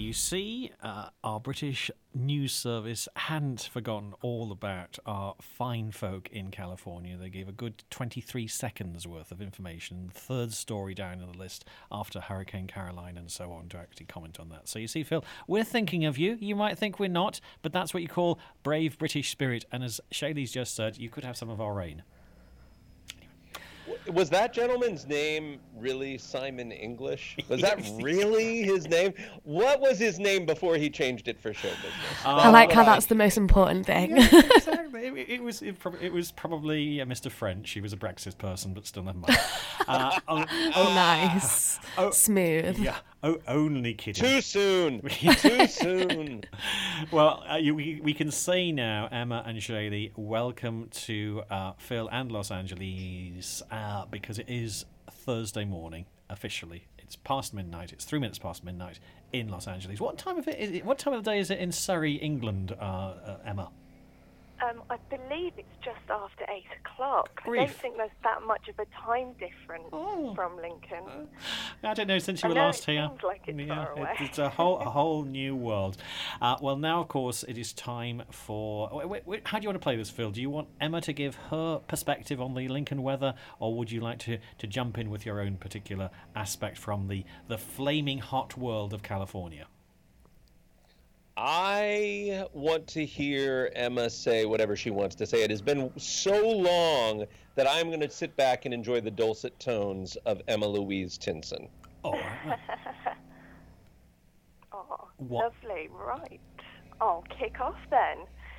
You see, our British news service hadn't forgotten all about our fine folk in California. They gave a good 23 seconds worth of information, the third story down in the list after Hurricane Caroline and so on, to actually comment on that. So you see, Phil, we're thinking of you. You might think we're not, but that's what you call brave British spirit. And as Shaylee's just said, you could have some of our rain. Was that gentleman's name really Simon English? Was that really his name? What was his name before he changed it for show business? I like how that's the most important thing. Yeah, exactly. It was probably Mr. French. He was a Brexit person, but still never mind. Nice. Smooth. Yeah. Oh, only kidding. Too soon. Too soon. Well, we can say now, Emma and Shaylee, welcome to Phil and Los Angeles, because it is Thursday morning officially. It's past midnight. It's 3 minutes past midnight in Los Angeles. What time of the day is it in Surrey, England, Emma? I believe it's just after 8 o'clock. Grief. I don't think there's that much of a time difference from Lincoln. I don't know, since you were I know last it here. seems like it's far away. It's a whole new world. Well, now, of course, it is time for... Wait, how do you want to play this, Phil? Do you want Emma to give her perspective on the Lincoln weather, or would you like to jump in with your own particular aspect from the flaming hot world of California? I want to hear Emma say whatever she wants to say. It has been so long that I'm going to sit back and enjoy the dulcet tones of Emma Louise Tinson. Oh, Lovely. Right. I'll kick off then.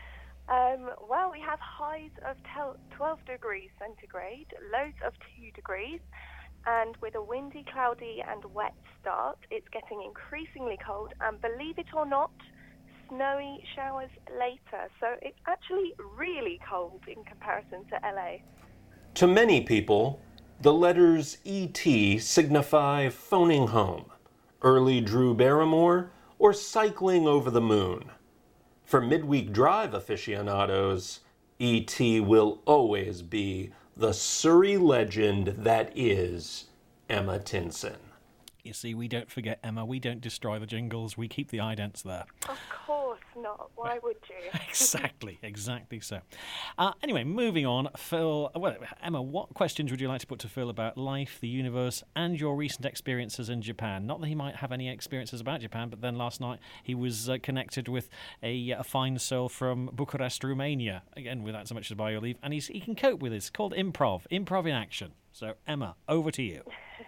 Well, we have highs of 12 degrees centigrade, lows of 2 degrees, and with a windy, cloudy, and wet start, it's getting increasingly cold, and believe it or not, snowy showers later. So it's actually really cold in comparison to LA. To many people, the letters E.T. signify phoning home, early Drew Barrymore, or cycling over the moon. For midweek drive aficionados, E.T. will always be the Surrey legend that is Emma Tinson. you see, we don't forget Emma. We don't destroy the jingles. We keep the idents there. Of course not. Why would you? Exactly so. Anyway, moving on. Phil, well, Emma, what questions would you like to put to Phil about life, the universe, and your recent experiences in Japan? Not that he might have any experiences about Japan, but then last night he was connected with a fine soul from Bucharest, Romania. Again, without so much as by your leave, and he can cope with it. It's called improv in action. So, Emma, over to you.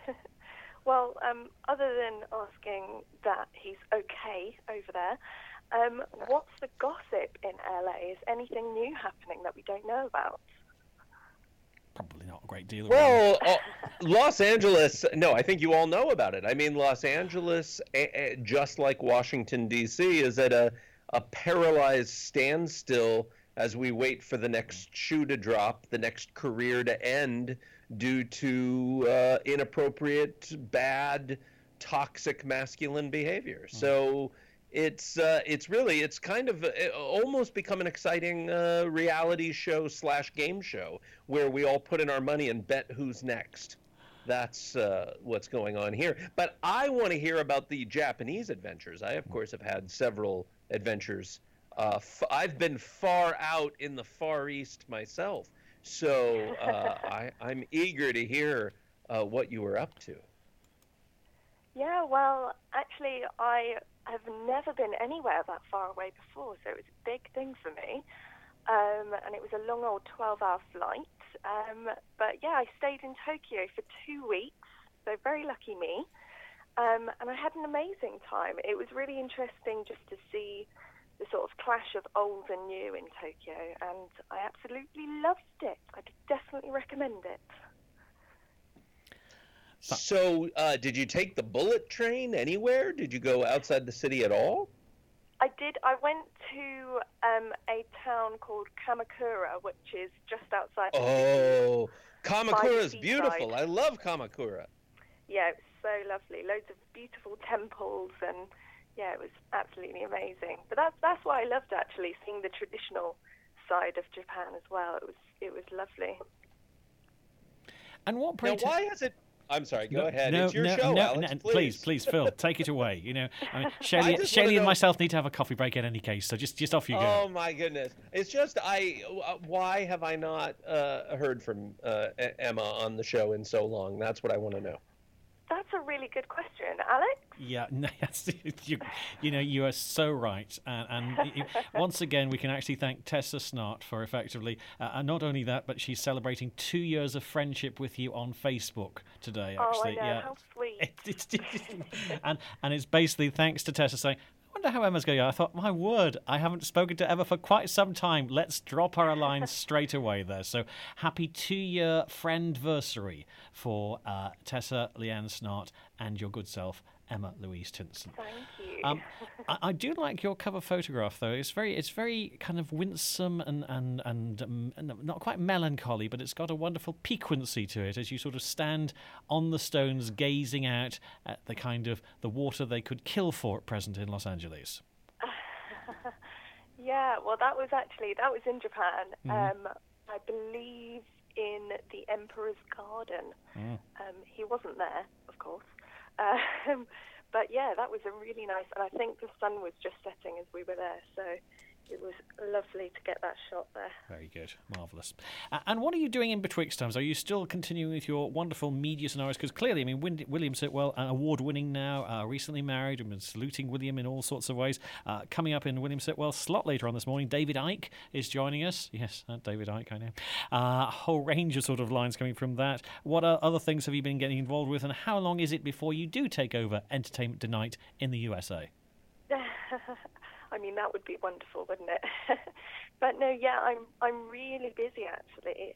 Well, other than asking that he's okay over there, what's the gossip in LA? Is anything new happening that we don't know about? Probably not a great deal. Well, Los Angeles, no, I think you all know about it. I mean, Los Angeles, just like Washington, D.C., is at a paralyzed standstill as we wait for the next shoe to drop, the next career to end, due to inappropriate, bad, toxic masculine behavior. So it's kind of almost become an exciting reality show / game show where we all put in our money and bet who's next. That's what's going on here. But I want to hear about the Japanese adventures. I, of course, have had several adventures. I've been far out in the Far East myself. So I'm eager to hear what you were up to. Yeah, well, actually, I have never been anywhere that far away before, so it was a big thing for me. And it was a long old 12-hour flight. But yeah, I stayed in Tokyo for 2 weeks, so very lucky me. And I had an amazing time. It was really interesting just to see the sort of clash of old and new in Tokyo, and I absolutely loved it. I'd definitely recommend it. So, did you take the bullet train anywhere? Did you go outside the city at all? I did. I went to a town called Kamakura, which is just outside the city. Kamakura is beautiful. I love Kamakura. Yeah, it was so lovely. Loads of beautiful temples, and yeah, it was absolutely amazing. But that's what I loved, actually, seeing the traditional side of Japan as well. It was lovely. And what? Now, why has it I'm sorry. Go ahead. No, it's your no, show, no, Alex. no, please. please, Phil, take it away. I mean, I Shelley, just Shelley wanna and know- myself need to have a coffee break in any case. So just off you go. Oh my goodness! It's just why have I not heard from Emma on the show in so long? That's what I want to know. That's a really good question, Alex. Yeah, no, you are so right. Once again, we can actually thank Tessa Snart for effectively, and not only that, but she's celebrating 2 years of friendship with you on Facebook today. Actually, Oh, I know. yeah. How sweet. And it's basically thanks to Tessa saying, I wonder how Emma's going. I thought, my word, I haven't spoken to Emma for quite some time. Let's drop her a line straight away there. So happy 2-year friendversary for Tessa Leanne Snart and your good self, Emma Louise Tinson. Thank you. I do like your cover photograph, though. It's very kind of winsome and not quite melancholy, but it's got a wonderful piquancy to it as you sort of stand on the stones, gazing out at the kind of the water they could kill for at present in Los Angeles. Yeah, well, that was in Japan. I believe in the Emperor's Garden. He wasn't there, of course. But yeah, that was a really nice, and I think the sun was just setting as we were there, so it was lovely to get that shot there. Very good. Marvellous. And what are you doing in betwixt times? Are you still continuing with your wonderful media scenarios? Because clearly, I mean, William Sitwell, award-winning now, recently married, and been saluting William in all sorts of ways. Coming up in William Sitwell's slot later on this morning, David Icke is joining us. Yes, David Icke, I know. A whole range of sort of lines coming from that. What other things have you been getting involved with, and how long is it before you do take over Entertainment Tonight in the USA? I mean, that would be wonderful, wouldn't it? But no, yeah, I'm really busy actually.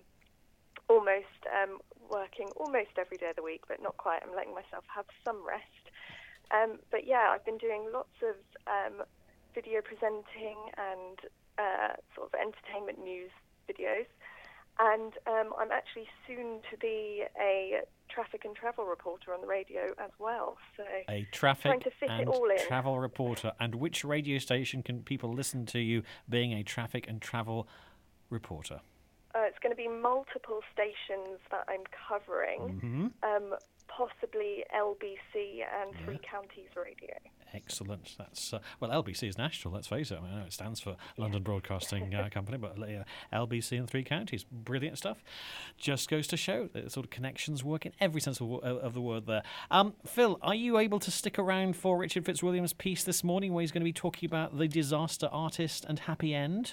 Working almost every day of the week, but not quite. I'm letting myself have some rest. But yeah, I've been doing lots of video presenting and sort of entertainment news videos. And I'm actually soon to be a traffic and travel reporter on the radio as well. So a trying traffic to fit and it all in. travel reporter. And which radio station can people listen to you being a traffic and travel reporter? It's going to be multiple stations that I'm covering, possibly LBC and Three Counties Radio. Excellent. That's well, LBC is national. Let's face it. I mean, I know it stands for London Broadcasting Company, but LBC in 3 counties, brilliant stuff. Just goes to show that sort of connections work in every sense of the word. There, Phil, are you able to stick around for Richard Fitzwilliam's piece this morning, where he's going to be talking about the disaster artist and happy end?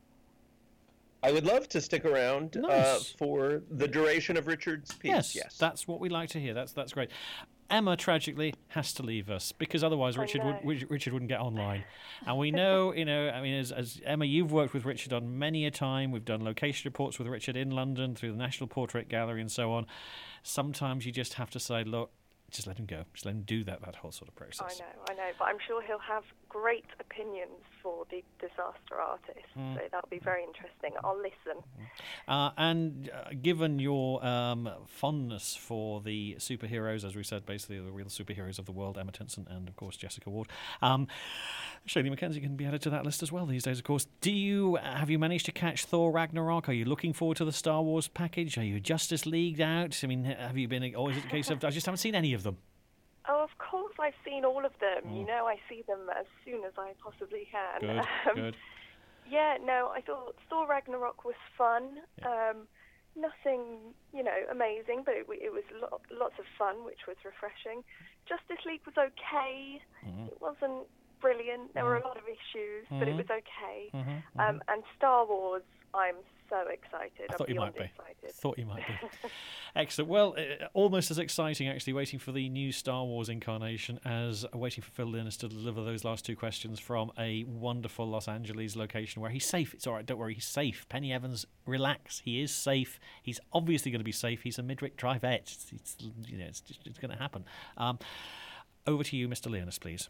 I would love to stick around Nice. for the duration of Richard's piece. Yes, that's what we like to hear. That's great. Emma tragically has to leave us because otherwise Richard wouldn't get online. And we know, I mean, as Emma, you've worked with Richard on many a time. We've done location reports with Richard in London through the National Portrait Gallery and so on. Sometimes you just have to say, look, just let him go. Just let him do that whole sort of process. I know, but I'm sure he'll have great opinions for the disaster artist, so that'll be very interesting. I'll listen. And given your fondness for the superheroes, as we said, basically the real superheroes of the world, Emma Tinson and, of course, Jessica Ward, Shirley McKenzie can be added to that list as well these days, of course. Have you managed to catch Thor Ragnarok? Are you looking forward to the Star Wars package? Are you Justice Leagued out? I mean, have you been, or is it a case of I just haven't seen any of them? Oh, of course, I've seen all of them. You know, I see them as soon as I possibly can. Good. Yeah, no, I thought Thor Ragnarok was fun. Yeah. Nothing, amazing, but it was lots of fun, which was refreshing. Justice League was okay. It wasn't brilliant. There were a lot of issues, but it was okay. And Star Wars, I'm so excited. I thought you might be. Excited. Thought you might be. Excellent. Well, almost as exciting, actually, waiting for the new Star Wars incarnation as waiting for Phil Linus to deliver those last 2 questions from a wonderful Los Angeles location where he's safe. It's all right. Don't worry. He's safe. Penny Evans, relax. He is safe. He's obviously going to be safe. He's a Midwick Drive-et. It's going to happen. Over to you, Mr. Linus, please.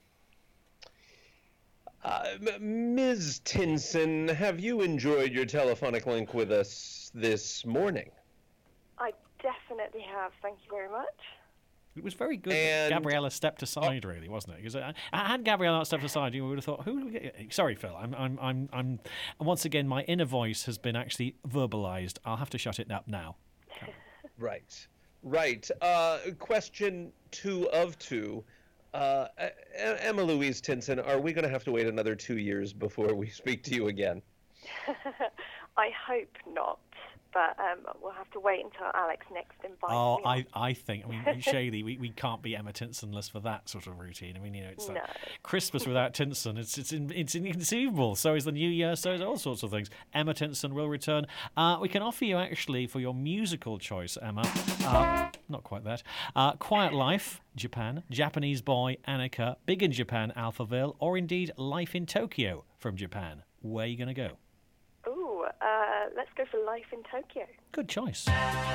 Ms. Tinson, have you enjoyed your telephonic link with us this morning? I definitely have. Thank you very much. It was very good And- that Gabriella stepped aside, really, wasn't it? Because had Gabriella not stepped aside, you would have thought, "Who?" Sorry, Phil. I'm. Once again, my inner voice has been actually verbalised. I'll have to shut it up now. Right. Right. Question 2 of 2. Emma Louise Tinson, are we going to have to wait another 2 years before we speak to you again? I hope not, but we'll have to wait until Alex next invites me on. I think, Shaylee, we can't be Emma Tinsonless for that sort of routine. It's like Christmas without Tinson. It's inconceivable. So is the New Year. So is all sorts of things. Emma Tinson will return. We can offer you actually for your musical choice, Emma. Not quite that. Quiet Life, Japan. Japanese Boy, Annika. Big in Japan, Alphaville, or indeed Life in Tokyo from Japan. Where are you going to go? Ooh, let's go for Life in Tokyo. Good choice.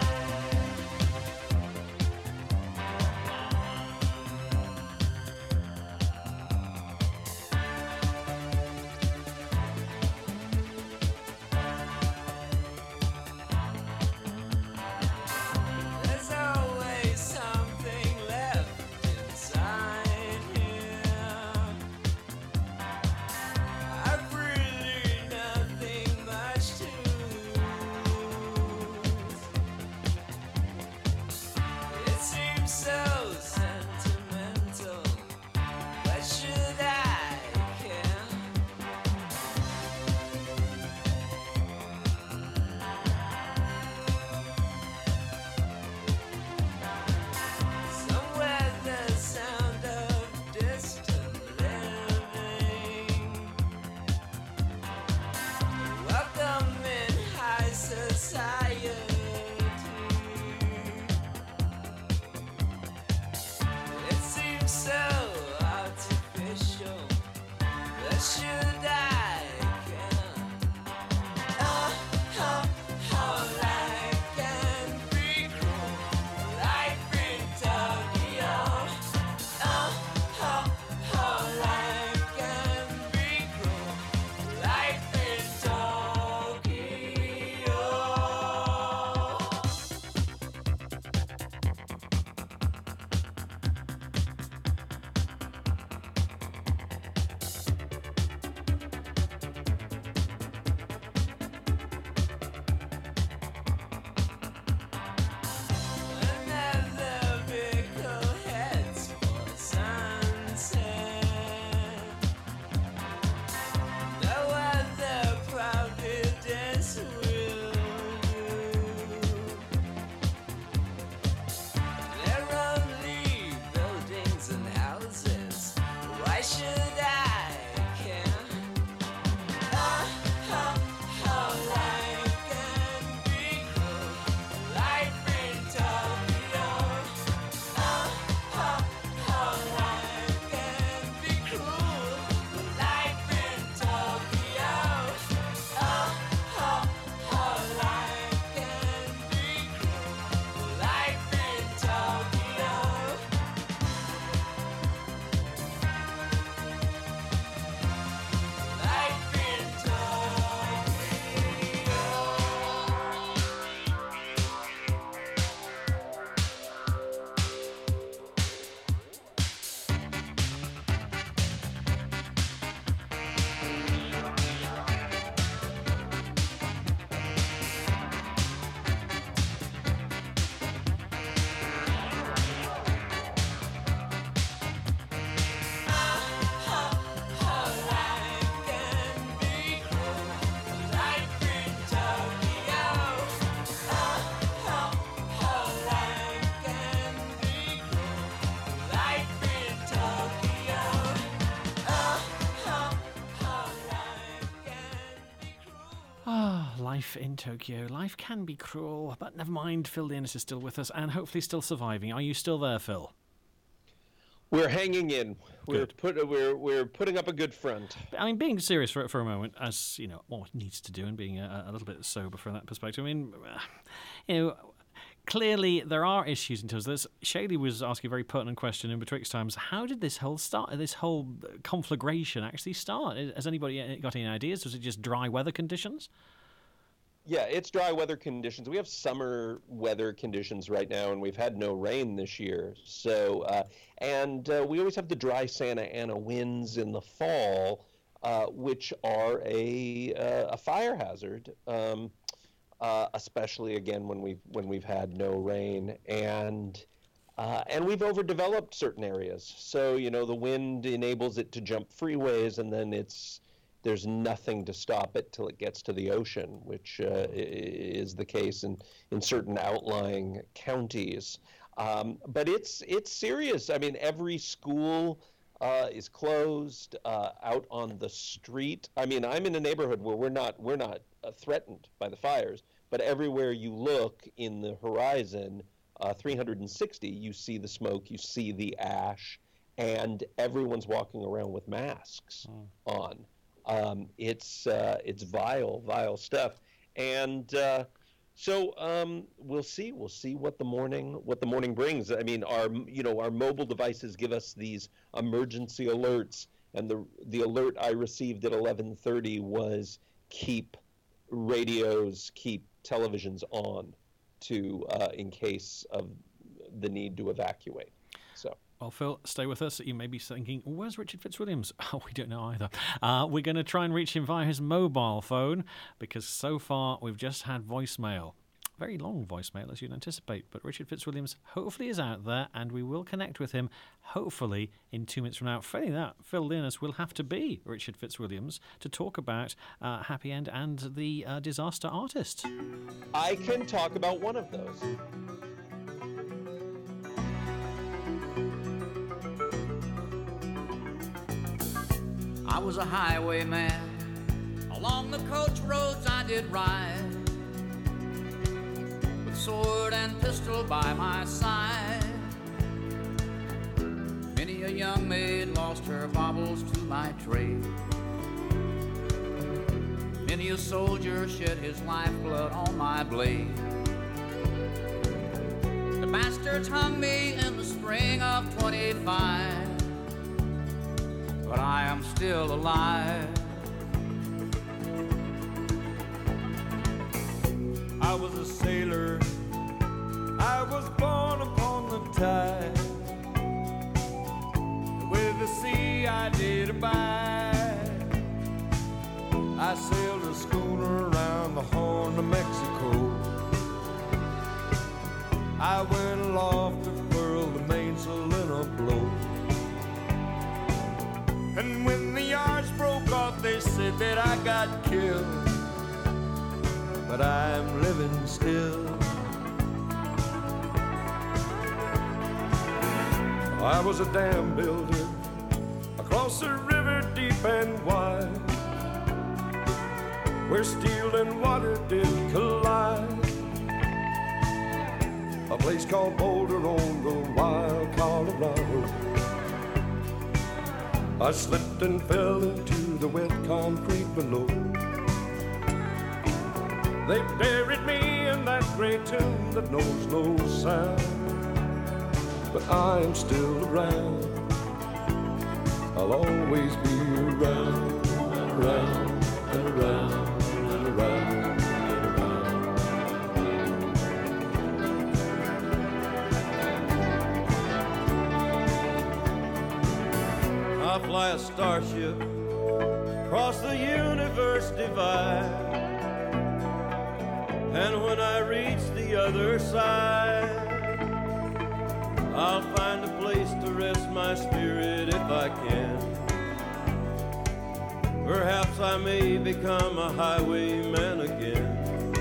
Life in Tokyo. Life can be cruel, but never mind. Phil Dearness is still with us and hopefully still surviving. Are you still there, Phil? We're hanging in. We're putting up a good front. I mean, being serious for a moment, as you know, what it needs to do, and being a little bit sober from that perspective. I mean, clearly there are issues in terms of this. Shaylee was asking a very pertinent question in betwixt times. How did this whole conflagration actually start? Has anybody got any ideas? Was it just dry weather conditions? Yeah, it's dry weather conditions. We have summer weather conditions right now, and we've had no rain this year. So, we always have the dry Santa Ana winds in the fall, which are a fire hazard. especially again when we've had no rain, and we've overdeveloped certain areas. So the wind enables it to jump freeways, and then there's nothing to stop it till it gets to the ocean, which is the case in certain outlying counties. But it's serious. I mean, every school is closed out on the street. I mean, I'm in a neighborhood where we're not threatened by the fires, but everywhere you look in the horizon, 360, you see the smoke, you see the ash, and everyone's walking around with masks on. It's vile stuff, and so we'll see what the morning brings. I mean, our mobile devices give us these emergency alerts, and the alert I received at 11:30 was keep radios, keep televisions on, in case of the need to evacuate. So. Well, Phil, stay with us. You may be thinking, where's Richard Fitzwilliams? Oh, we don't know either. We're going to try and reach him via his mobile phone, because so far we've just had voicemail. Very long voicemail, as you'd anticipate. But Richard Fitzwilliams hopefully is out there, and we will connect with him, hopefully, in 2 minutes from now. Failing that, Phil Learners will have to be Richard Fitzwilliams to talk about Happy End and the Disaster Artist. I can talk about one of those. I was a highwayman. Along the coach roads I did ride, with sword and pistol by my side. Many a young maid lost her baubles to my trade. Many a soldier shed his lifeblood on my blade. The bastards hung me in the spring of 25, but I am still alive. I was a sailor, I was born upon the tide. With the sea I did abide. I sailed a schooner around the Horn of Mexico. I went aloft to furl the mainsail in a blow. And when the yards broke off, they said that I got killed. But I'm living still. I was a dam builder across a river deep and wide, where steel and water did collide. A place called Boulder on the wild Colorado. I slipped and fell into the wet concrete below. They buried me in that great tomb that knows no sound. But I am still around. I'll always be around, and around, and around, and around, and around. I fly a starship across the universe divide. And when I reach the other side, I'll find a place to rest my spirit if I can. Perhaps I may become a highwayman again.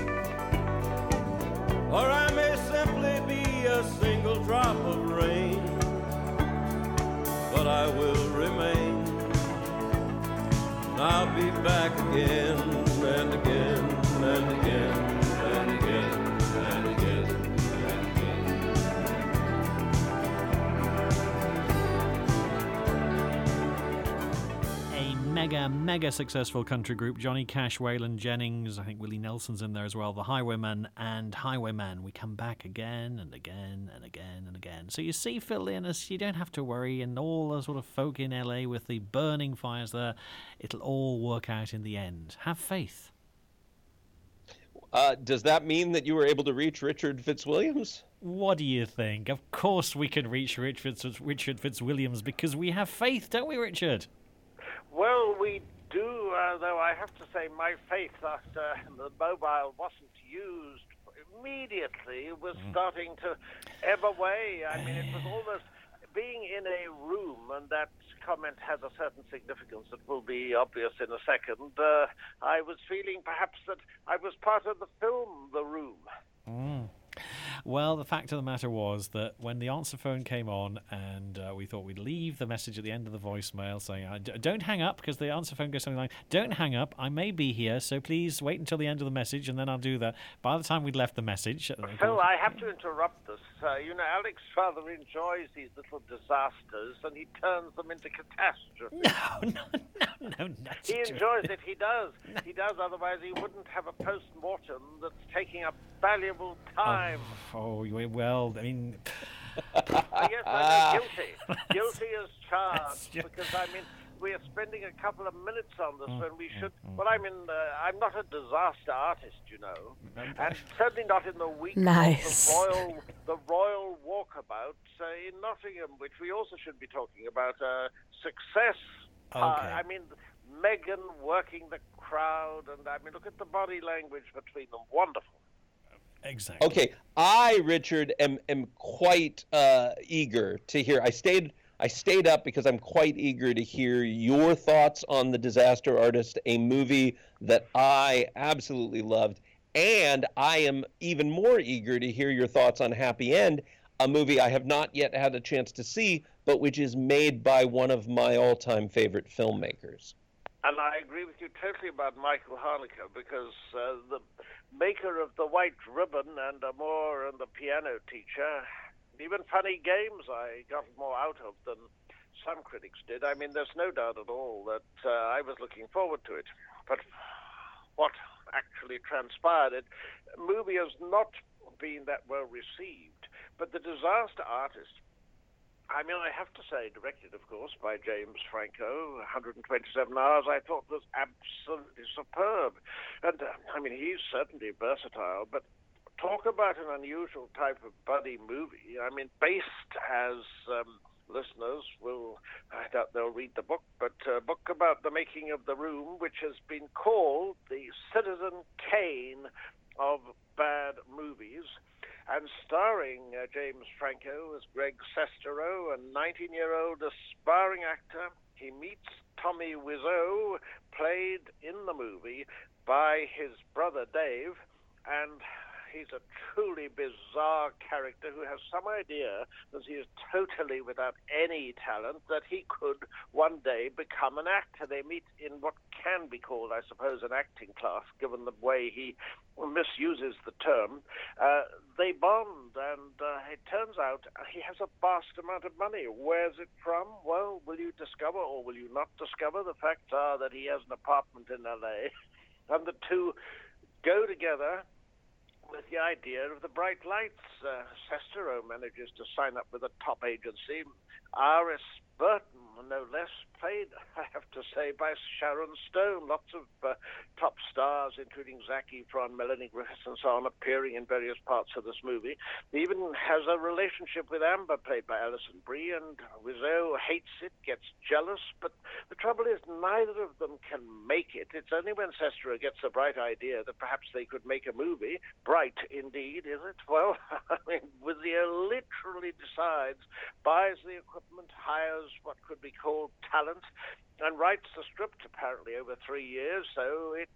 Or I may simply be a single drop of rain. But I will remain. And I'll be back again and again and again. And again, and again, and again. A mega successful country group. Johnny Cash, Waylon Jennings, I think Willie Nelson's in there as well. The Highwaymen and Highwayman. We come back again and again and again and again. So you see, Phil Learners, you don't have to worry, and all the sort of folk in LA with the burning fires there, it'll all work out in the end. Have faith. Does that mean that you were able to reach Richard Fitzwilliams? What do you think? Of course we can reach Richard Fitzwilliams because we have faith, don't we, Richard? Well, we do though I have to say my faith that the mobile wasn't used immediately was starting to ebb away. I mean, it was almost being in a room, and that comment has a certain significance that will be obvious in a second. I was feeling perhaps that I was part of the film, The Room. Well, the fact of the matter was that when the answer phone came on and we thought we'd leave the message at the end of the voicemail saying, don't hang up, because the answer phone goes something like, don't hang up, I may be here, so please wait until the end of the message and then I'll do that. By the time we'd left the message... Phil, I have to interrupt this. Alex father enjoys these little disasters and he turns them into catastrophes. No. He enjoys it, he does. He does, otherwise he wouldn't have a post-mortem that's taking up valuable time. Oh, well, I mean... Yes, I'm guilty as charged, because, we are spending a couple of minutes on this when we should... Well, I'm not a disaster artist, and certainly not in the week of the Royal Walkabout in Nottingham, which we also should be talking about. Success. Okay. Meghan working the crowd, and look at the body language between them. Wonderful. Exactly. Okay, Richard, am quite eager to hear. I stayed up because I'm quite eager to hear your thoughts on The Disaster Artist, a movie that I absolutely loved. And I am even more eager to hear your thoughts on Happy End, a movie I have not yet had a chance to see, but which is made by one of my all-time favorite filmmakers. And I agree with you totally about Michael Haneke, because the maker of The White Ribbon and Amour and The Piano Teacher, even Funny Games, I got more out of than some critics did. There's no doubt at all that I was looking forward to it. But what actually transpired, the movie has not been that well received. But The Disaster Artist, I have to say, directed, of course, by James Franco, 127 hours, I thought was absolutely superb. And, he's certainly versatile, but talk about an unusual type of buddy movie. Based, as listeners will, I doubt they'll read the book, but a book about the making of The Room, which has been called the Citizen Kane of bad movies, and starring James Franco as Greg Sestero, a 19-year-old aspiring actor. He meets Tommy Wiseau, played in the movie by his brother Dave, and he's a truly bizarre character who has some idea that he is totally without any talent, that he could one day become an actor. They meet in what can be called, I suppose, an acting class, given the way he misuses the term. They bond, and it turns out he has a vast amount of money. Where's it from? Well, will you discover or will you not discover? The facts are that he has an apartment in L.A., and the two go together with the idea of the bright lights. Sestero manages to sign up with a top agency. R.S. Burton, no less, played, I have to say, by Sharon Stone. Lots of top stars, including Zac Efron, Melanie Griffith, and so on, appearing in various parts of this movie. He even has a relationship with Amber, played by Alison Brie, and Wiseau hates it, gets jealous, but the trouble is neither of them can make it. It's only when Sestero gets the bright idea that perhaps they could make a movie. Bright, indeed, is it? Well, Wiseau literally decides, buys the equipment, hires what could be called talent, and writes the script apparently over 3 years. So it's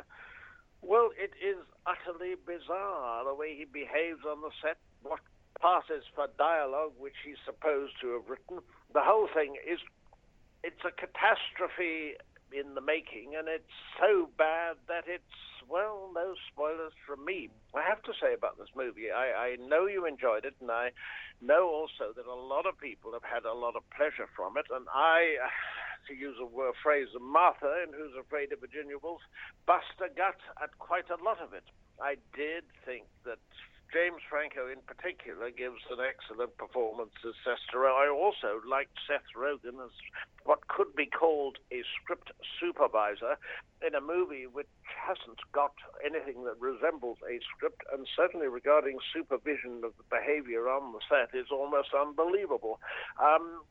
it is utterly bizarre the way he behaves on the set, what passes for dialogue which he's supposed to have written. The whole thing is, it's a catastrophe in the making, and it's so bad that it's, well, no spoilers from me. I have to say about this movie, I know you enjoyed it, and I know also that a lot of people have had a lot of pleasure from it, and I, to use a phrase of Martha in Who's Afraid of Virginia Woolf, bust a gut at quite a lot of it. I did think that James Franco in particular gives an excellent performance as Sestero. I also liked Seth Rogen as what could be called a script supervisor in a movie which hasn't got anything that resembles a script, and certainly regarding supervision of the behavior on the set is almost unbelievable.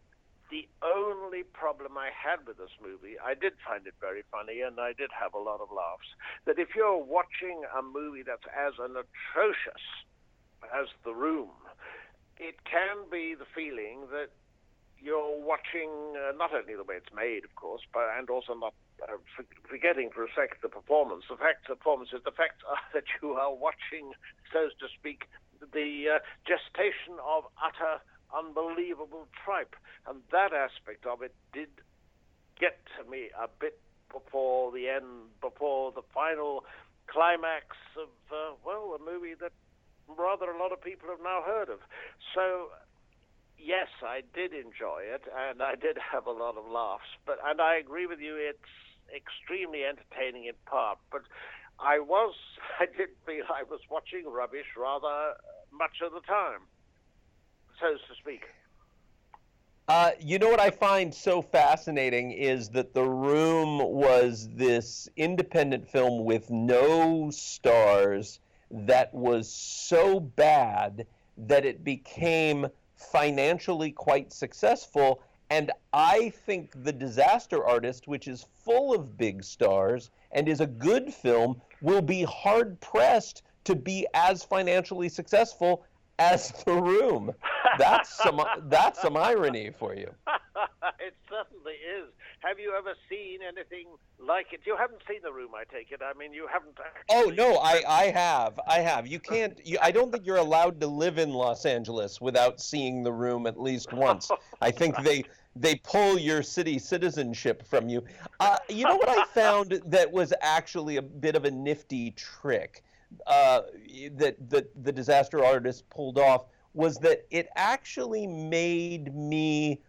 The only problem I had with this movie, I did find it very funny, and I did have a lot of laughs, that if you're watching a movie that's as atrocious as The Room, it can be the feeling that you're watching not only the way it's made, of course, and also not forgetting for a second the performance. The fact that you are watching, so to speak, the gestation of utter unbelievable tripe, and that aspect of it did get to me a bit before the end, before the final climax of a movie that rather a lot of people have now heard of. So yes, I did enjoy it, and I did have a lot of laughs, and I agree with you, it's extremely entertaining in part, but I did feel I was watching rubbish rather much of the time, so to speak. You know what I find so fascinating is that The Room was this independent film with no stars that was so bad that it became financially quite successful. And I think The Disaster Artist, which is full of big stars and is a good film, will be hard-pressed to be as financially successful as The Room. That's some irony for you. It certainly is. Have you ever seen anything like it? You haven't seen The Room, I take it. I mean, you haven't actually... Oh, no, I have. You can't... I don't think you're allowed to live in Los Angeles without seeing The Room at least once. I think they pull your city citizenship from you. You know what I found that was actually a bit of a nifty trick that the Disaster Artist pulled off was that it actually made me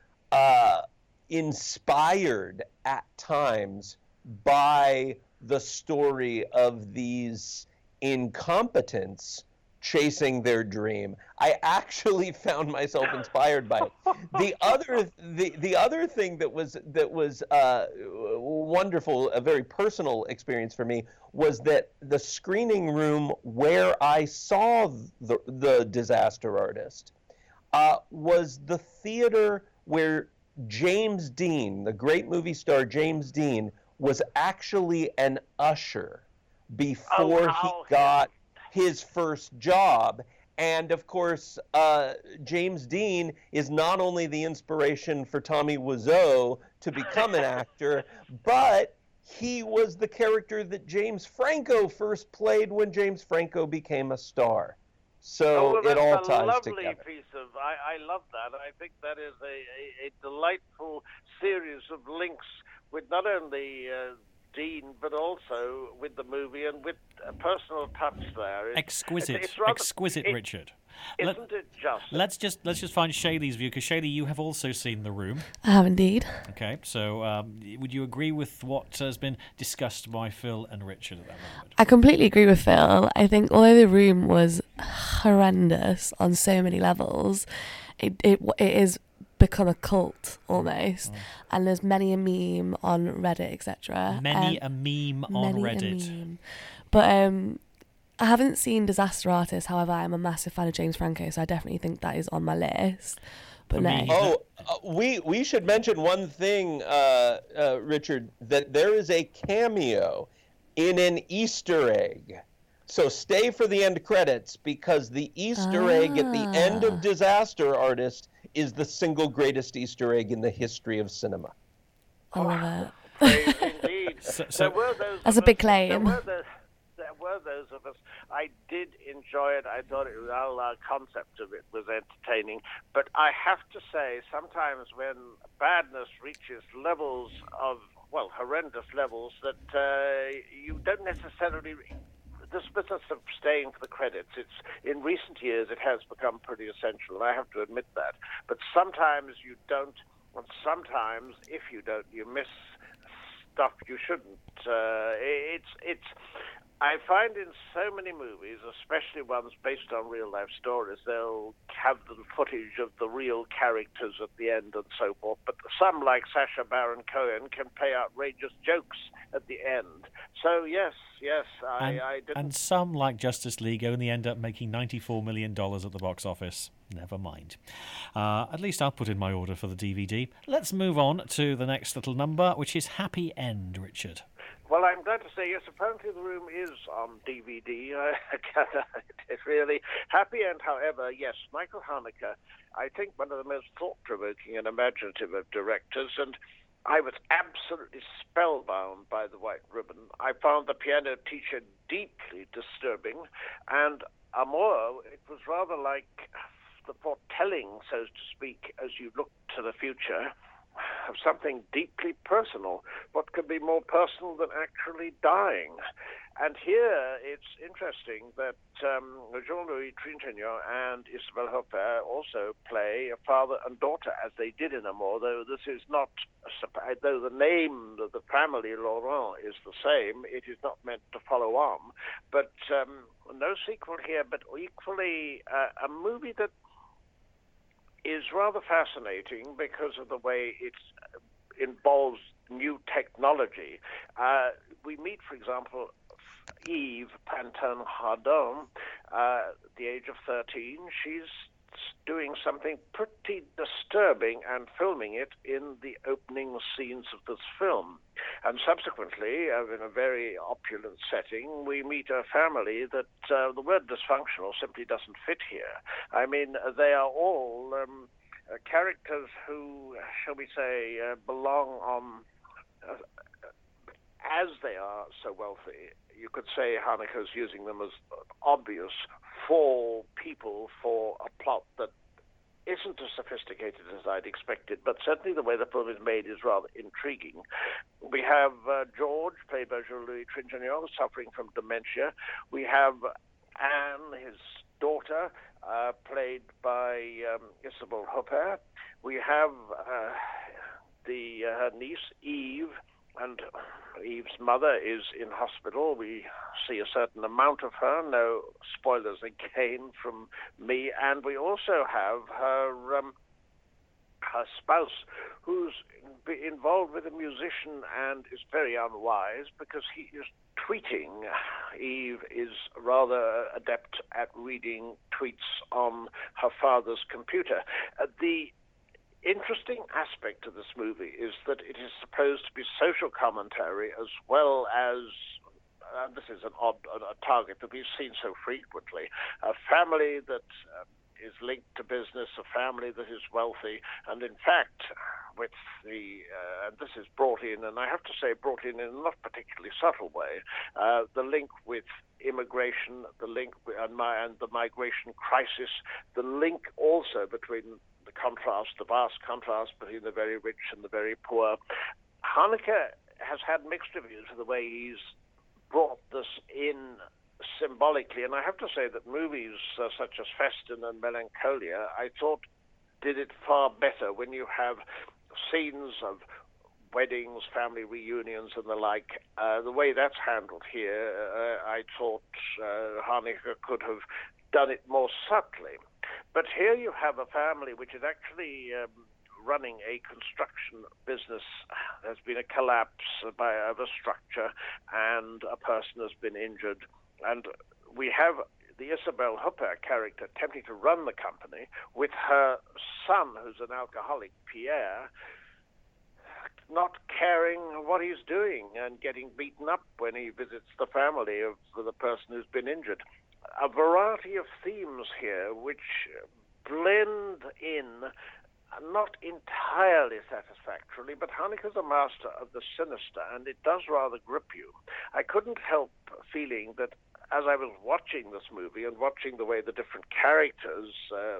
inspired at times by the story of these incompetents chasing their dream. I actually found myself inspired by it. The other thing that was wonderful, a very personal experience for me, was that the screening room where I saw the Disaster Artist was the theater where James Dean, the great movie star James Dean, was actually an usher before he got his first job. And of course, James Dean is not only the inspiration for Tommy Wiseau to become an actor, but he was the character that James Franco first played when James Franco became a star. So it all ties together. That's a lovely piece of... I love that. I think that is a delightful series of links with not only Dean, but also with the movie and with a personal touch there. Exquisite, Richard. Isn't it just? Let's just find Shaylee's view, because Shaylee, you have also seen The Room. I have indeed. Okay, so would you agree with what has been discussed by Phil and Richard at that moment? I completely agree with Phil. I think although The Room was horrendous on so many levels, it is become a cult almost, and there's many a meme on Reddit, etc. Many a meme on Reddit. But I haven't seen Disaster Artist. However, I'm a massive fan of James Franco, so I definitely think that is on my list. But no. We should mention one thing, Richard, that there is a cameo in an Easter egg. So stay for the end credits, because the Easter egg at the end of Disaster Artist is the single greatest Easter egg in the history of cinema. I love it. Praise indeed. That's a big claim. There were those of us. I did enjoy it. I thought the whole concept of it was entertaining. But I have to say, sometimes when badness reaches levels of, horrendous levels, that you don't necessarily... This business of staying for the credits, in recent years it has become pretty essential, and I have to admit that. But sometimes you don't, and sometimes if you don't, you miss stuff you shouldn't. I find in so many movies, especially ones based on real-life stories, they'll have the footage of the real characters at the end and so forth, but some, like Sacha Baron Cohen, can play outrageous jokes at the end. So, yes, I didn't... And some, like Justice League, only end up making $94 million at the box office. Never mind. At least I'll put in my order for the DVD. Let's move on to the next little number, which is Happy End, Richard. Well, I'm glad to say, yes, apparently the room is on DVD. It's really Happy End, however, yes, Michael Haneke, I think one of the most thought-provoking and imaginative of directors, and I was absolutely spellbound by The White Ribbon. I found The Piano Teacher deeply disturbing, and Amour, it was rather like the foretelling, so to speak, as you look to the future, of something deeply personal. What could be more personal than actually dying? And here it's interesting that Jean-Louis Trintignant and Isabelle Huppert also play a father and daughter, as they did in Amour, though this is not, though the name of the family, Laurent, is the same, it is not meant to follow on. But no sequel here, but equally a movie that is rather fascinating because of the way it involves new technology. We meet, for example, Eve Pantin-Hardon, at the age of 13. She's doing something pretty disturbing and filming it in the opening scenes of this film. And subsequently, in a very opulent setting, we meet a family that the word dysfunctional simply doesn't fit here. I mean, they are all characters who, shall we say, belong on, as they are so wealthy, you could say Haneke's using them as obvious for people for a plot that isn't as sophisticated as I'd expected, but certainly the way the film is made is rather intriguing. We have George, played by Jean-Louis Trintignant, suffering from dementia. We have Anne, his daughter, played by Isabelle Huppert. We have her niece, Eve, and Eve's mother is in hospital. We see a certain amount of her, no spoilers again from me. And we also have her spouse, who's involved with a musician and is very unwise because he is tweeting. Eve is rather adept at reading tweets on her father's computer. The interesting aspect of this movie is that it is supposed to be social commentary as well as, this is an odd target that we've seen so frequently, a family that is linked to business, a family that is wealthy, and in fact, with the, and this is brought in, and I have to say brought in a not particularly subtle way, the link with immigration, the link and the migration crisis, the link also between the contrast, the vast contrast between the very rich and the very poor. Haneke has had mixed reviews of the way he's brought this in symbolically, and I have to say that movies such as Festin and Melancholia, I thought, did it far better when you have scenes of weddings, family reunions, and the like. The way that's handled here, I thought Haneke could have done it more subtly. But here you have a family which is actually running a construction business. There's been a collapse of a structure, and a person has been injured. And we have the Isabelle Huppert character attempting to run the company with her son, who's an alcoholic, Pierre, not caring what he's doing and getting beaten up when he visits the family of the person who's been injured. A variety of themes here which blend in, not entirely satisfactorily, but Haneke's a master of the sinister, and it does rather grip you. I couldn't help feeling that as I was watching this movie and watching the way the different characters,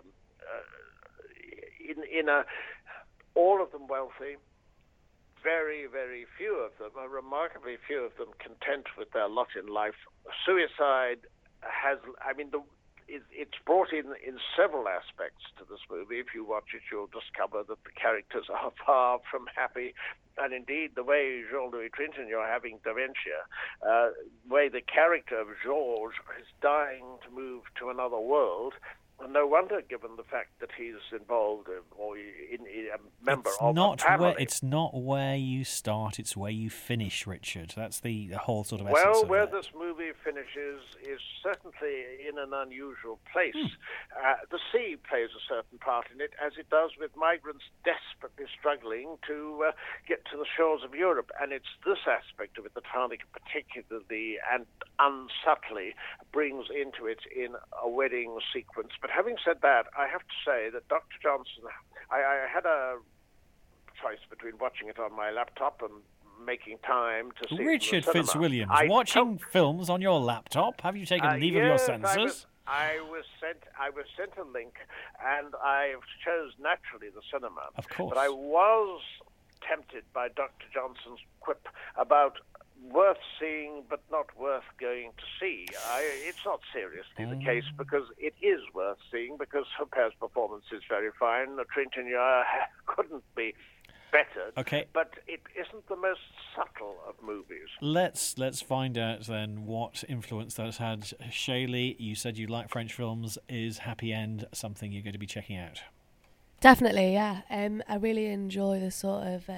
all of them wealthy, very, very few of them, remarkably few of them content with their lot in life. Suicide has, it's brought in several aspects to this movie. If you watch it, you'll discover that the characters are far from happy. And indeed, the way Jean-Louis Trintignant having dementia, the way the character of Georges is dying to move to another world. And no wonder, given the fact that he's involved or a member of a family. It's not where you start, it's where you finish, Richard. That's the whole sort of essence Well, of where that. this movie finishes is certainly in an unusual place. The sea plays a certain part in it, as it does with migrants desperately struggling to get to the shores of Europe. And it's this aspect of it that Haneke particularly and unsubtly brings into it in a wedding sequence. But having said that, I have to say that Dr. Johnson, I had a choice between watching it on my laptop and making time to see Richard it in the cinema. Fitzwilliams, watching films on your laptop? Have you taken leave of your senses? I was sent a link, and I chose naturally the cinema. Of course. But I was tempted by Dr. Johnson's quip about worth seeing but not worth going to see. It's not seriously the case, because it is worth seeing, because Huppert performance is very fine. Trintignant couldn't be better. Okay. But it isn't the most subtle of movies. Let's find out then what influence that's had. Shaylee, you said you like French films. Is Happy End something you're going to be checking out? Definitely, yeah. I really enjoy the sort of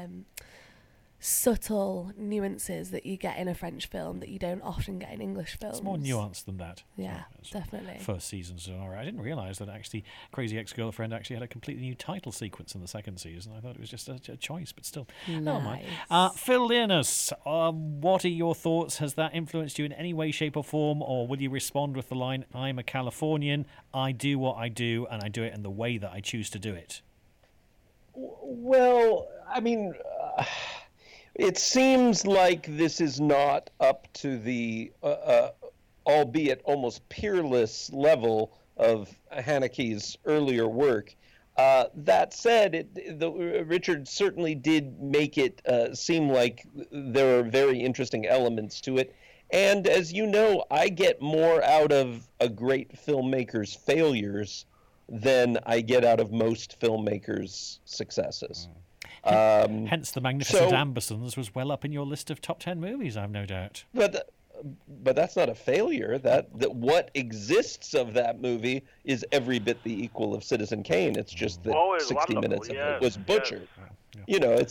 subtle nuances that you get in a French film that you don't often get in English films. It's more nuanced than that. Yeah, definitely. First seasons are all right. I didn't realise that actually Crazy Ex-Girlfriend actually had a completely new title sequence in the second season. I thought it was just a choice, but still. Never mind. Phil Learnus, what are your thoughts? Has that influenced you in any way, shape or form, or will you respond with the line, I'm a Californian, I do what I do, and I do it in the way that I choose to do it? Well, I mean... it seems like this is not up to the, albeit almost peerless level of Haneke's earlier work. That said, Richard certainly did make it seem like there are very interesting elements to it. And as you know, I get more out of a great filmmaker's failures than I get out of most filmmakers' successes. Hence the Magnificent Ambersons was well up in your list of top 10 movies, I've no doubt. But that's not a failure. That what exists of that movie is every bit the equal of Citizen Kane. It's just that 60 minutes of it was butchered. Yeah. You know,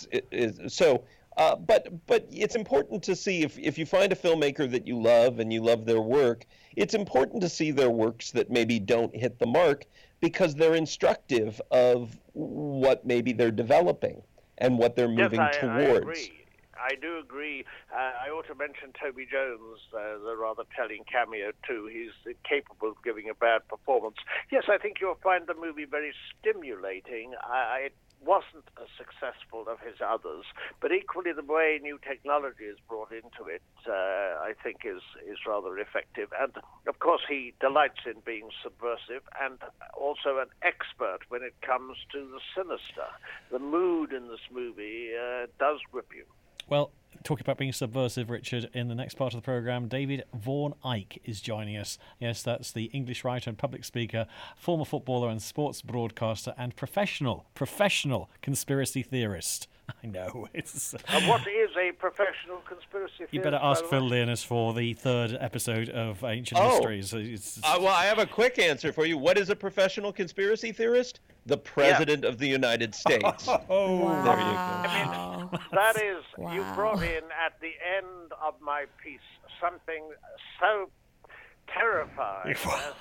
so. But it's important to see if you find a filmmaker that you love and you love their work, it's important to see their works that maybe don't hit the mark, because they're instructive of what maybe they're developing and what they're moving towards. I do agree. I ought to mention Toby Jones, the rather telling cameo too. He's capable of giving a bad performance. Yes, I think you'll find the movie very stimulating. It wasn't as successful as his others, but equally the way new technology is brought into it, I think is rather effective. And of course he delights in being subversive and also an expert when it comes to the sinister. The mood in this movie does grip you. Well, talking about being subversive, Richard, in the next part of the programme, David Vaughan Icke is joining us. Yes, that's the English writer and public speaker, former footballer and sports broadcaster, and professional conspiracy theorist. I know. It's. What is a professional conspiracy theorist? You better ask Phil Learnus for the third episode of Ancient Mysteries. Well, I have a quick answer for you. What is a professional conspiracy theorist? The President of the United States. Wow. There you go. That is, you brought in at the end of my piece something so terrifying,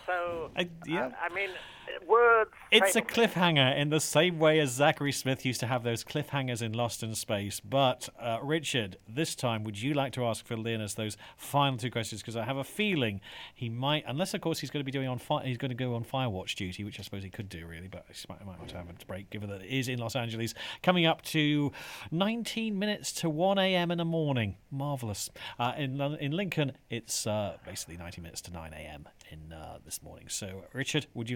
I mean, words... It's a cliffhanger in the same way as Zachary Smith used to have those cliffhangers in Lost in Space. But, Richard, this time, would you like to ask Phil Learnus those final two questions? Because I have a feeling he might, unless, of course, he's going to be he's going to go on Firewatch duty, which I suppose he could do, really, but he might want to have a break, given that it is in Los Angeles, coming up to 19 minutes to 1 a.m. in the morning. Marvellous. In Lincoln, it's basically 90 minutes to 9 a.m. in this morning. So, Richard, would you like to put those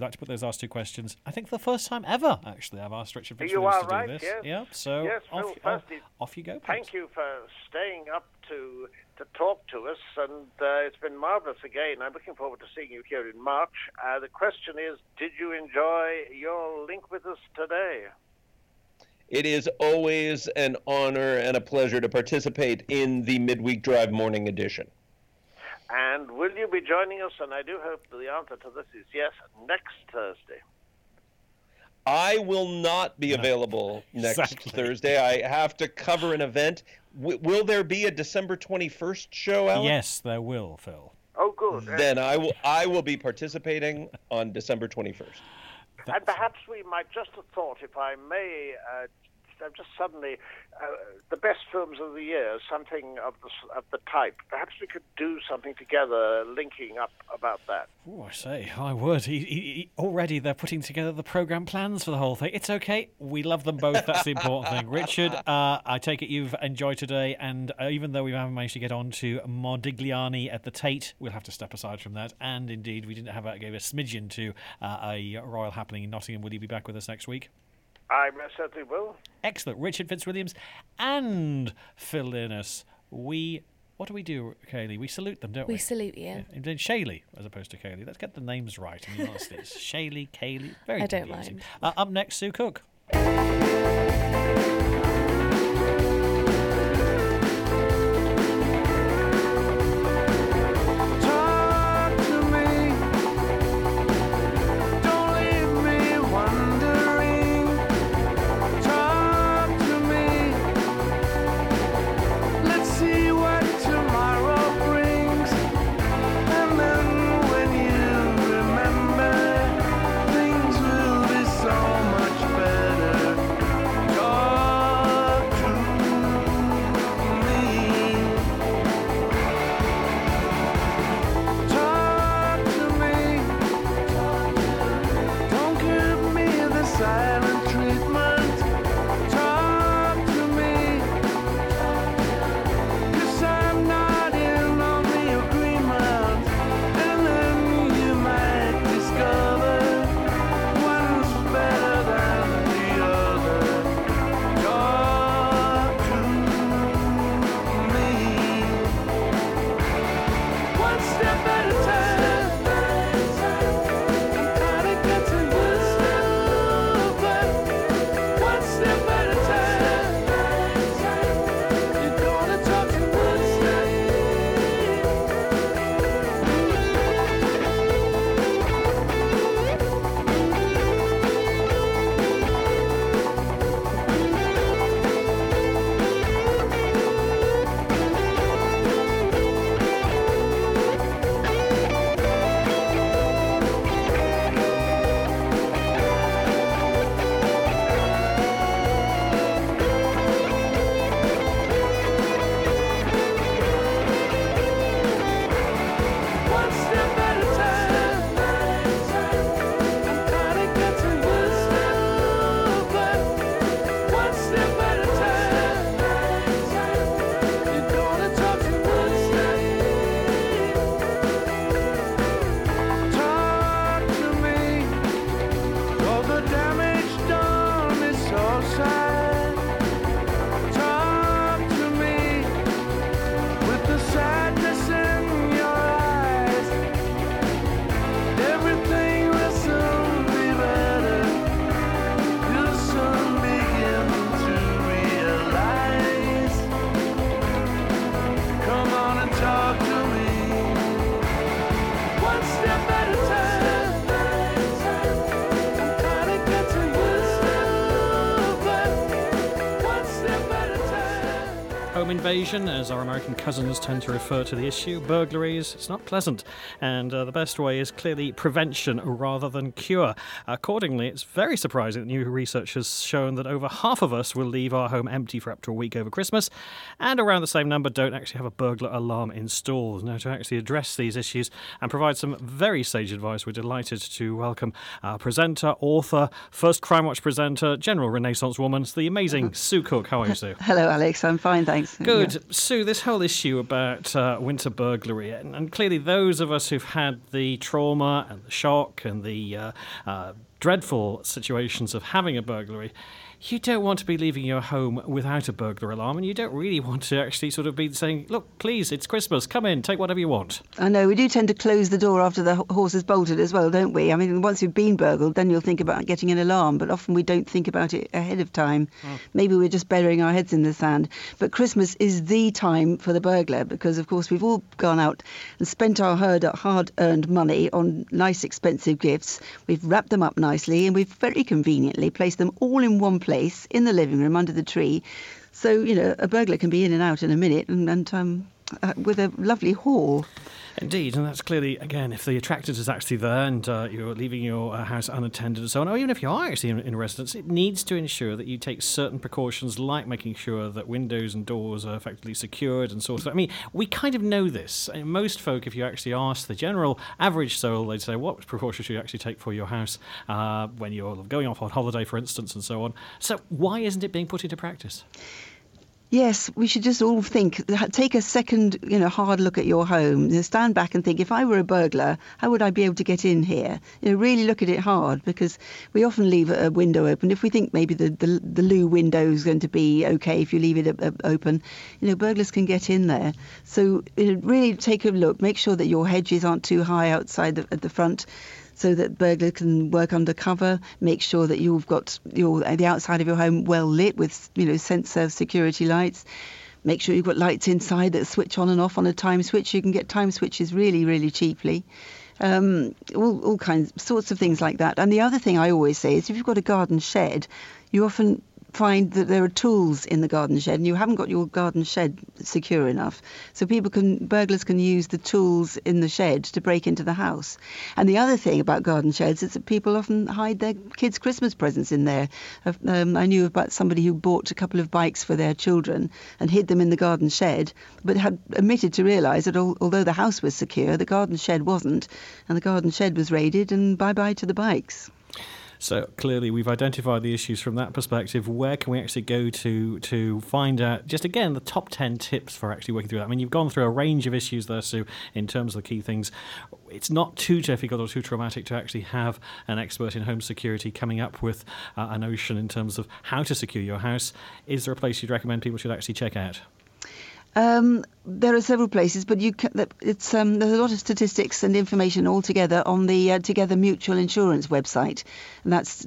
asked 2 questions. I think for the first time ever, actually, I've asked Richard You Fitzwilliams are to do right, this. yes. Yeah, so Yes, Phil, firstly, off you go, please. Thank you for staying up to talk to us, and it's been marvellous again. I'm looking forward to seeing you here in March. The question is, did you enjoy your link with us today? It is always an honor and a pleasure to participate in the Midweek Drive Morning Edition. And will you be joining us, and I do hope the answer to this is yes, next Thursday? I will not be available next Thursday. I have to cover an event. Will there be a December 21st show, Alan? Yes, there will, Phil. Oh, good. Then I will be participating on December 21st. And perhaps we might just have thought, if I may, just suddenly, the best films of the year, something of the type. Perhaps we could do something together, linking up about that. Oh, I say, I would. Already they're putting together the programme plans for the whole thing. It's okay. We love them both. That's the important thing. Richard, I take it you've enjoyed today, and even though we haven't managed to get on to Modigliani at the Tate, we'll have to step aside from that. And indeed, we didn't gave a smidgen to a royal happening in Nottingham. Will you be back with us next week? I most certainly will. Excellent. Richard Fitzwilliams and Phil Linus. What do we do, Kaylee? We salute them, don't we? We salute you. And then Shaylee, as opposed to Kaylee. Let's get the names right. I mean, honestly, it's Shaylee, Kaylee. Very I don't confusing. mind. Up next, Sue Cook. Home invasion, as our American cousins tend to refer to the issue. Burglaries, it's not pleasant. And the best way is clearly prevention rather than cure. Accordingly, it's very surprising that new research has shown that over half of us will leave our home empty for up to a week over Christmas, and around the same number don't actually have a burglar alarm installed. Now, to actually address these issues and provide some very sage advice, we're delighted to welcome our presenter, author, first Crime Watch presenter, general Renaissance woman, the amazing Sue Cook. How are you, Sue? Hello, Alex. I'm fine, thanks. Good. Yeah. Sue, this whole issue about winter burglary, and clearly those of us who've had the trauma and the shock and the dreadful situations of having a burglary, you don't want to be leaving your home without a burglar alarm, and you don't really want to actually sort of be saying, look, please, it's Christmas, come in, take whatever you want. I know, we do tend to close the door after the horse is bolted as well, don't we? I mean, once you've been burgled, then you'll think about getting an alarm, but often we don't think about it ahead of time. Maybe we're just burying our heads in the sand. But Christmas is the time for the burglar because, of course, we've all gone out and spent our hard-earned money on nice, expensive gifts. We've wrapped them up nicely and we've very conveniently placed them all in one place in the living room under the tree. So, a burglar can be in and out in a minute and with a lovely haul. Indeed, and that's clearly, again, if the attractant is actually there and you're leaving your house unattended and so on, or even if you are actually in residence, it needs to ensure that you take certain precautions like making sure that windows and doors are effectively secured and sorted out. I mean, we kind of know this. Most folk, if you actually ask the general average soul, they'd say, what precautions should you actually take for your house when you're going off on holiday, for instance, and so on. So why isn't it being put into practice? Yes, we should just all take a second, hard look at your home. Stand back and think, if I were a burglar, how would I be able to get in here? Really look at it hard because we often leave a window open. If we think maybe the loo window is going to be okay if you leave it open, burglars can get in there. So really take a look. Make sure that your hedges aren't too high outside at the front, so that burglar can work undercover. Make sure that you've got the outside of your home well lit with sensor security lights. Make sure you've got lights inside that switch on and off on a time switch. You can get time switches really, really cheaply. All sorts of things like that. And the other thing I always say is if you've got a garden shed, you often find that there are tools in the garden shed and you haven't got your garden shed secure enough. So burglars can use the tools in the shed to break into the house. And the other thing about garden sheds is that people often hide their kids' Christmas presents in there. I knew about somebody who bought a couple of bikes for their children and hid them in the garden shed, but had omitted to realise that although the house was secure, the garden shed wasn't, and the garden shed was raided and bye-bye to the bikes. So clearly we've identified the issues from that perspective. Where can we actually go to find out, just again, the top 10 tips for actually working through that? I mean, you've gone through a range of issues there, Sue, in terms of the key things. It's not too difficult or too traumatic to actually have an expert in home security coming up with a notion in terms of how to secure your house. Is there a place you'd recommend people should actually check out? There are several places, but there's a lot of statistics and information all together on the Together Mutual Insurance website, and that's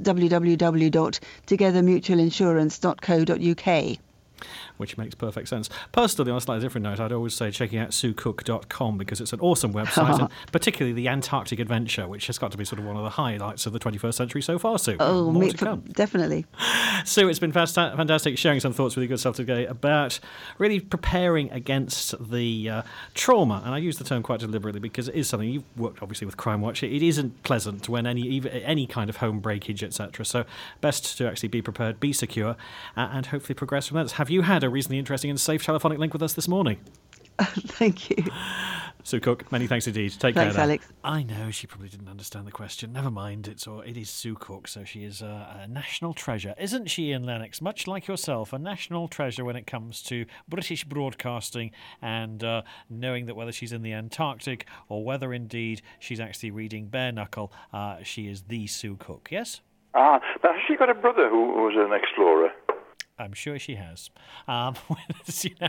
www.togethermutualinsurance.co.uk. Which makes perfect sense. Personally, on a slightly different note, I'd always say checking out SueCook.com because it's an awesome website, and particularly the Antarctic Adventure, which has got to be sort of one of the highlights of the 21st century so far, Sue. Oh, more to come. Definitely. Sue, it's been fantastic sharing some thoughts with your good self today about really preparing against the trauma, and I use the term quite deliberately because it is something you've worked obviously with Crime Watch. It isn't pleasant when any kind of home breakage, etc. So best to actually be prepared, be secure, and hopefully progress from that. Have you had a reasonably interesting and safe telephonic link with us this morning? Thank you. Sue Cook, many thanks indeed. Take care. Thanks, Alex. I know she probably didn't understand the question. Never mind. It is Sue Cook, so she is a national treasure, isn't she, Ian Lennox? Much like yourself, a national treasure when it comes to British broadcasting and knowing that whether she's in the Antarctic or whether indeed she's actually reading Bare Knuckle, she is the Sue Cook. Yes. Now has she got a brother who was an explorer? I'm sure she has. Well, you've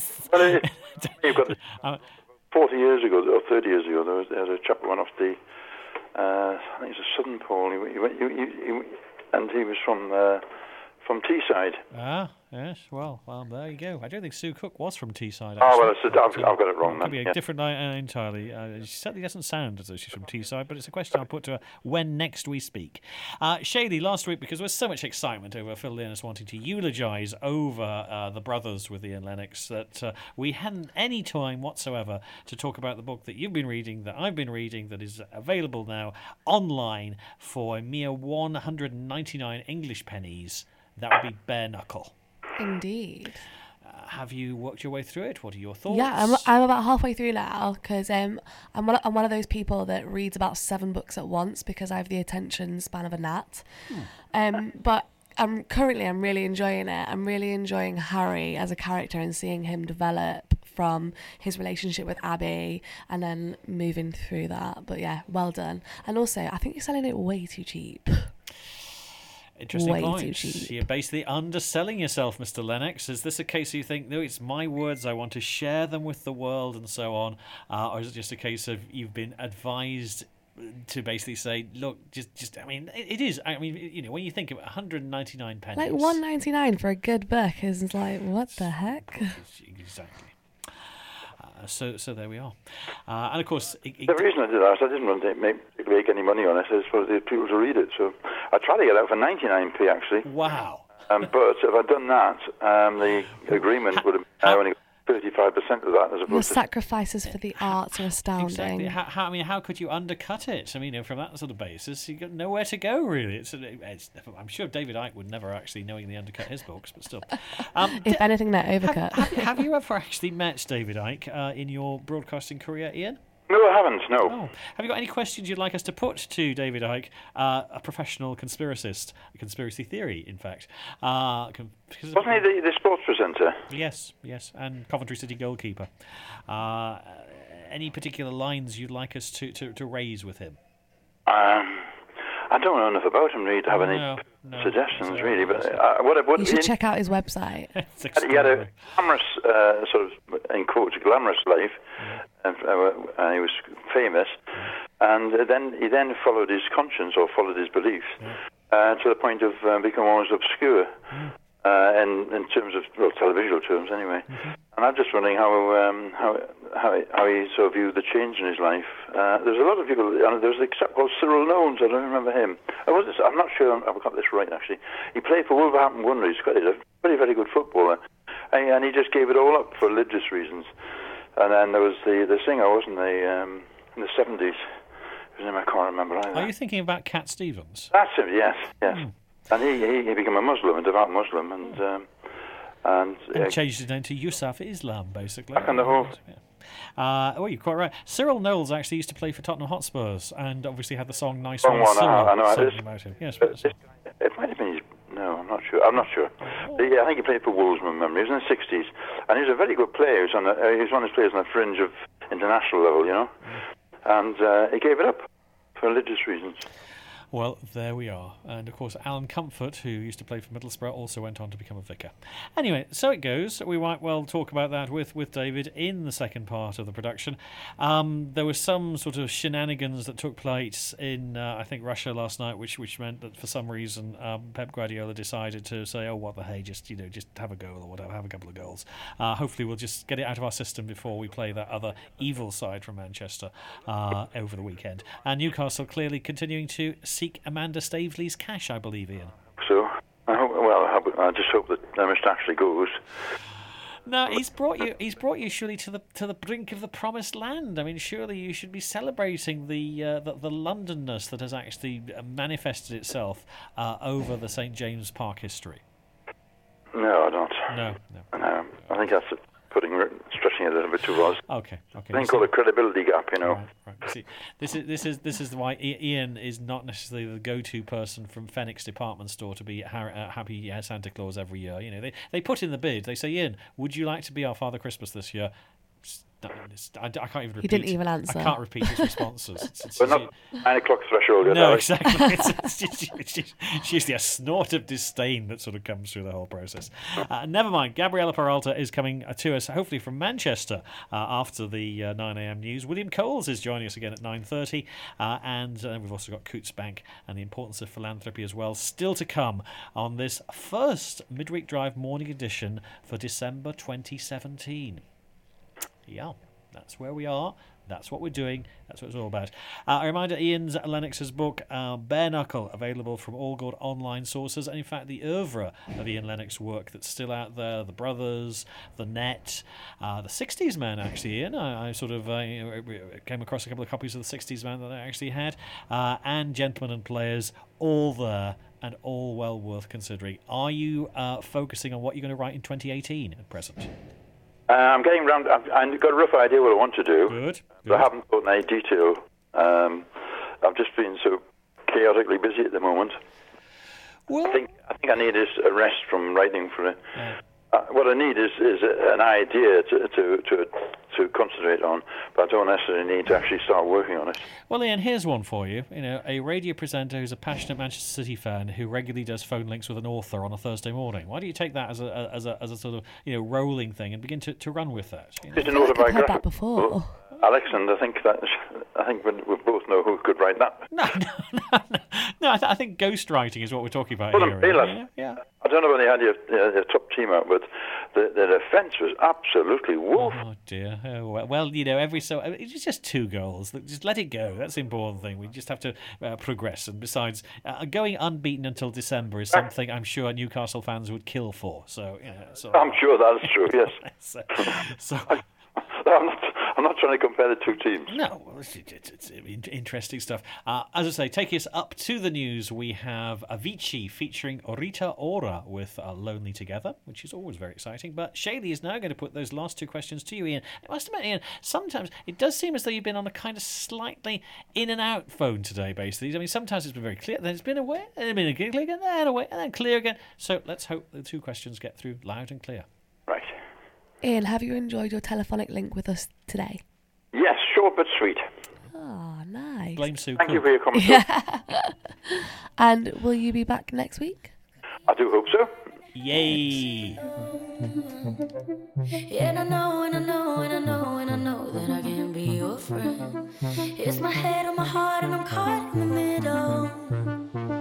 got 40 years ago, or 30 years ago, there was a chap who went off the, I think it was the Southern Pole, and he was from Teesside. Ah, yes, well, there you go. I don't think Sue Cook was from Teesside. Oh, well, I've got it wrong. It could be a different entirely. She certainly doesn't sound as though she's from Teesside, but it's a question I'll put to her when next we speak. Shady, last week, because there was so much excitement over Phil Lennox wanting to eulogise over the brothers with Ian Lennox, that we hadn't any time whatsoever to talk about the book that you've been reading, that I've been reading, that is available now online for a mere 199 English pennies. That would be Bare Knuckle. Indeed. Have you worked your way through it? What are your thoughts? Yeah, I'm about halfway through now because I'm one of those people that reads about 7 books at once because I have the attention span of a gnat. But I'm really enjoying it. I'm really enjoying Harry as a character and seeing him develop from his relationship with Abby and then moving through that. But yeah, well done. And also, I think you're selling it way too cheap. Interesting way point. Too cheap. You're basically underselling yourself, Mr. Lennox. Is this a case you think, no, it's my words, I want to share them with the world and so on? Or is it just a case of you've been advised to basically say, look, just I mean, it is. I mean, you know, when you think of 199 pennies. Like $1.99 for a good book is like, what the heck? Exactly. So there we are. And of course... the reason I did that is I didn't want to make any money on it. I was for the people to read it. So I tried to get out for 99p, actually. Wow. But if I'd done that, the agreement would have only got 35% of that as opposed The to... sacrifices for the arts are astounding. Exactly. How could you undercut it? I mean, from that sort of basis, you've got nowhere to go, really. I'm sure David Icke would never actually knowingly undercut his books, but still. If anything, they're overcut. Have you ever actually met David Icke in your broadcasting career, Ian? No, I haven't, no. Oh. Have you got any questions you'd like us to put to David Icke, a professional conspiracist, a conspiracy theory, in fact? Wasn't he the sports presenter? Yes, and Coventry City goalkeeper. Any particular lines you'd like us to raise with him? I don't know enough about him really to have any suggestions, really. But you should check out his website. He had a glamorous, sort of, in quotes, glamorous life, and he was famous. And he then followed his conscience or followed his beliefs to the point of becoming almost obscure in terms of televisual terms, anyway. And I'm just wondering how he sort of viewed the change in his life. There's a lot of people. There's a chap called Cyril Knowles. I don't remember him. I'm not sure I've got this right, actually. He played for Wolverhampton Wanderers. He's a very, very good footballer, and he just gave it all up for religious reasons. And then there was the singer, wasn't there, in the 70s. His name I can't remember either. Are you thinking about Cat Stevens? That's him. Yes. And he became a Muslim, a devout Muslim, and changed his name to Yusuf Islam, basically. And the whole... you're quite right. Cyril Knowles actually used to play for Tottenham Hotspurs, and obviously had the song "Nice One." I know something about him. Yes, it might have been. No, I'm not sure. But yeah, I think he played for Wolves, from memory. He was in the 60s, and he was a very good player. He was one of those players on the fringe of international level, you know. And he gave it up for religious reasons. Well, there we are. And, of course, Alan Comfort, who used to play for Middlesbrough, also went on to become a vicar. Anyway, so it goes. We might well talk about that with David in the second part of the production. There was some sort of shenanigans that took place in, I think, Russia last night, which meant that for some reason Pep Guardiola decided to say, oh, what the hey, just have a goal or whatever, have a couple of goals. Hopefully we'll just get it out of our system before we play that other evil side from Manchester over the weekend. And Newcastle clearly continuing to seek Amanda Staveley's cash, I believe, Ian. So, I just hope that Mr. Ashley goes. No, he's brought you surely to the brink of the promised land. I mean, surely you should be celebrating the Londonness that has actually manifested itself over the St. James Park history. No, I don't. No. I think that's stretching it a little bit too far. Okay. I think called a credibility gap, you know. Right. See, this is why Ian is not necessarily the go-to person from Phoenix Department Store to be Happy Santa Claus every year. You know, they put in the bid. They say, Ian, would you like to be our Father Christmas this year? I can't even repeat. He didn't even answer. I can't repeat his responses. But not 9 o'clock threshold. No, exactly. It's usually a snort of disdain that sort of comes through the whole process. Never mind. Gabriella Peralta is coming to us, hopefully from Manchester, after the 9 a.m. news. William Coles is joining us again at 9:30, and we've also got Coots Bank and the importance of philanthropy as well, still to come on this first Midweek Drive morning edition for December 2017. Yeah, that's where we are. That's what we're doing. That's what it's all about. A reminder, Ian's Lennox's book, Bare Knuckle, available from all good online sources. And in fact, the oeuvre of Ian Lennox's work that's still out there, The Brothers, The Net, The 60s Man, actually, Ian. I sort of came across a couple of copies of The 60s Man that I actually had. And Gentlemen and Players, all there and all well worth considering. Are you focusing on what you're going to write in 2018 at present? I'm getting round. I've got a rough idea what I want to do. Good. But I haven't put any detail. I've just been so chaotically busy at the moment. Well, I think I need is a rest from writing for it. What I need is an idea to concentrate on, but I don't necessarily need to actually start working on it. Well, Ian, here's one for you. A radio presenter who's a passionate Manchester City fan who regularly does phone links with an author on a Thursday morning. Why don't you take that as a sort of rolling thing and begin to run with that? It's an I've heard that autobiographical. before. Alex, and I think we both know who could write that. No. I think ghostwriting is what we're talking about Well, here. Yeah. I don't know when they had your top team out, but the defence was absolutely woeful. Oh dear. Oh, well, it's just 2 goals. Just let it go. That's the important thing. We just have to progress. And besides, going unbeaten until December is something I'm sure Newcastle fans would kill for. So, I'm sure that's true. Yes. so I'm not trying to compare the 2 teams. No, it's interesting stuff. As I say, taking us up to the news, we have Avicii featuring Rita Ora with Lonely Together, which is always very exciting. But Shaylee is now going to put those last 2 questions to you, Ian. I must admit, Ian, sometimes it does seem as though you've been on a kind of slightly in and out phone today, basically. I mean, sometimes it's been very clear, then it's been away, and then been clear again, then away, and then clear again. So let's hope the 2 questions get through loud and clear. Right. Ian, have you enjoyed your telephonic link with us today? Yes, short but sweet. Oh, nice. Blame Sue. Thank you for your comments. And will you be back next week? I do hope so. Yay! And I know that I can be your friend. It's my head on my heart and I'm caught in the middle.